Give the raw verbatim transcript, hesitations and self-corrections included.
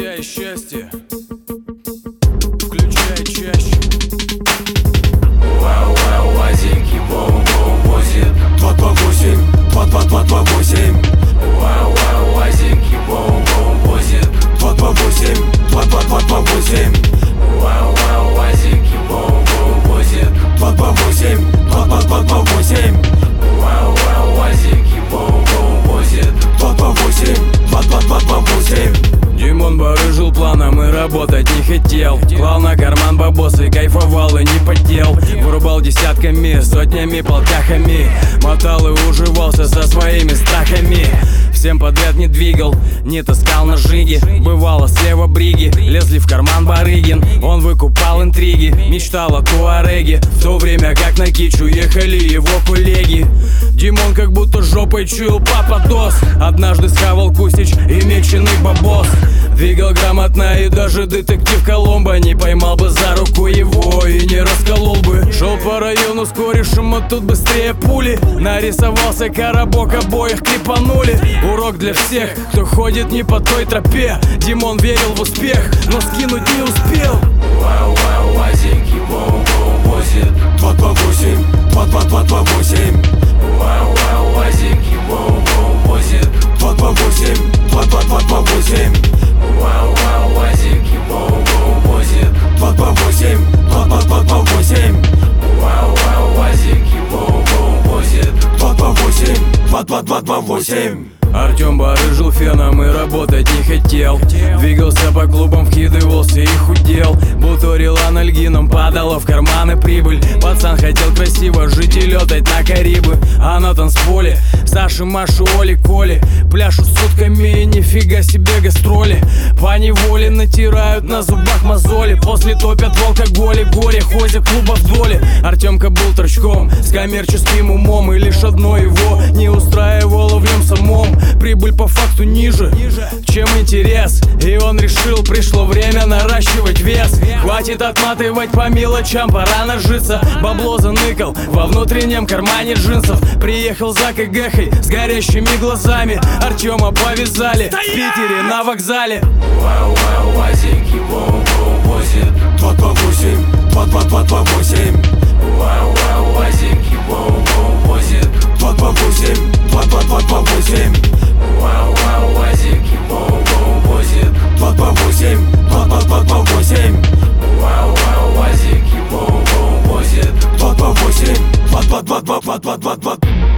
Хотя и счастье, включай чаще. Вау, вау, вазики, воу-воу, возит Два, два, восемь, два, два, два, два, восемь. Вау, вау, вазики, воу-воу, возит Два, два, восемь, два, два, два, два, восемь. Вау, вау, вазики, воу-воу, возит Два, два, восемь, два, два, два, два, восемь. Вау, вау, вазики, воу-воу, возит Два, два, восемь, два, два, два, два, восемь. Димон барыжил планом и работать не хотел. Клал на карман бабосы, кайфовал и не потел. Вырубал десятками, сотнями, полтахами. Мотал и уживался со своими страхами. Всем подряд не двигал, не таскал на жиги. Бывало слева бриги, лезли в карман барыгин. Он выкупал интриги, мечтал о туареге. В то время как на кичу ехали его коллеги. Димон как будто жопой чуял пападос. Однажды схавал кусич и меченый бабос. Двигал грамотно, и даже детектив Коломбо не поймал бы за руку его и не расколол бы. Шел по району с корешем, а тут быстрее пули. Нарисовался коробок, обоих крепанули. Урок для всех, кто ходит не по той тропе. Димон верил в успех, но скинуть не успел. Вау, вау, вазики, воу-воу, возит Два, два, восемь, два, два, два, два, восемь. Вау, вау, вазики, воу-воу, возит Два, два, восемь, два, два, два, два, восемь. Вау, вау, вазики, воу-воу, возит Два, два, восемь, два, два, два, два, восемь. Вау, вау, вазики, воу-воу, возит Два, два, восемь, два, два, два, два, восемь. Артем барыжил феном и работать не хотел. Двигался по клубам, вкидывался и худел. Буторил анальгином, падала в карманы прибыль. Пацан хотел красиво жить и летать на Карибы. А на танцполе Саши, Маши, Оли, Коли пляшут сутками и нифига себе гастроли. По неволе натирают на зубах мозоли. После топят в алкоголе, горе ходят клуба в доле. Артемка был торчком с коммерческим умом. И лишь одно его не устраивало в нем самом. Прибыль по факту ниже, чем интерес. И он решил, пришло время наращивать вес. Хватит отматывать по мелочам, пора нажиться. Бабло заныкал во внутреннем кармане джинсов. Приехал за КГХой с горящими глазами. Артема повязали в Питере на вокзале. Вау, вау, вазики, воу-воу, возит Два, два, восемь, два, два, два, два, восемь. Вау, вау, вазики, воу-воу, возит Два, два, восемь, два, два, два, два, восемь. Вау, вау, вазики, воу-воу, возит Два, два, восемь, два, два, два, два, восемь. Вау, вау, вазики, воу-воу, возит Два, два, восемь, два, два, два, два, два, два, два, два.